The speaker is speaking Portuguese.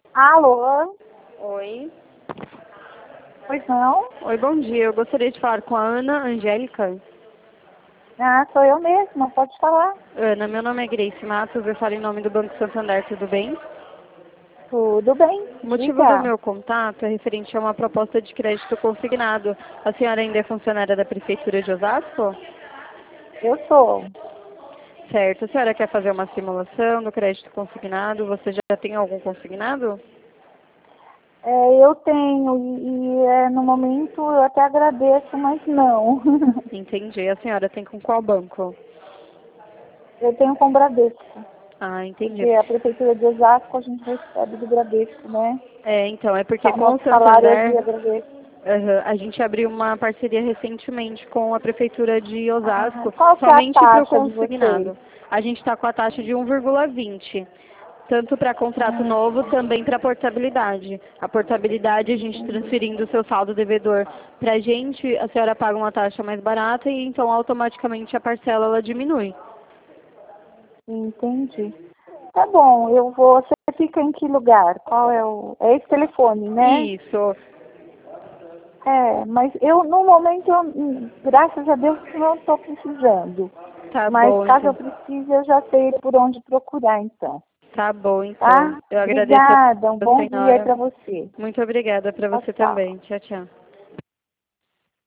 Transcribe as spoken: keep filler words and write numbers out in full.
Alô? Oi. Pois não? Oi, bom dia. Eu gostaria de falar com a Ana Angélica. Ah, sou eu mesma, pode falar. Ana, meu nome é Grace Matos, eu falo em nome do Banco Santander, tudo bem? Tudo bem, O motivo do diga. meu contato é referente a uma proposta de crédito consignado. A senhora ainda é funcionária da Prefeitura de Osasco? Eu sou. Certo. A senhora quer fazer uma simulação do crédito consignado? Você já tem algum consignado? É, eu tenho e, e, é, no momento eu até agradeço, mas não. Entendi. A senhora tem com qual banco? Eu tenho com o Bradesco, Ah, entendi. porque a Prefeitura de Osasco a gente recebe do Bradesco, né? É, então, é porque O com o nosso salário é Santander, via Bradesco. aham, a gente abriu uma parceria recentemente com a Prefeitura de Ah, Osasco, qual que é a somente para o taxa de vocês? consignado. A gente está com a taxa de um vírgula vinte, tanto para contrato Ah, novo, também para portabilidade. A portabilidade, a gente transferindo o seu saldo devedor para a gente, a senhora paga uma taxa mais barata e então automaticamente a parcela ela diminui. entendi. Tá bom, eu vou. Você fica em que lugar? Qual é o. É esse telefone, né? Isso, É, mas eu, no momento, eu, hum, graças a Deus, não estou precisando. tá Mas bom caso eu então. precise, eu já sei por onde procurar, então. Tá bom então. Tá? Eu agradeço Obrigada, um a bom dia aí senhora. para você. Muito obrigada para Tchau, você tchau. também. Tchau, tchau.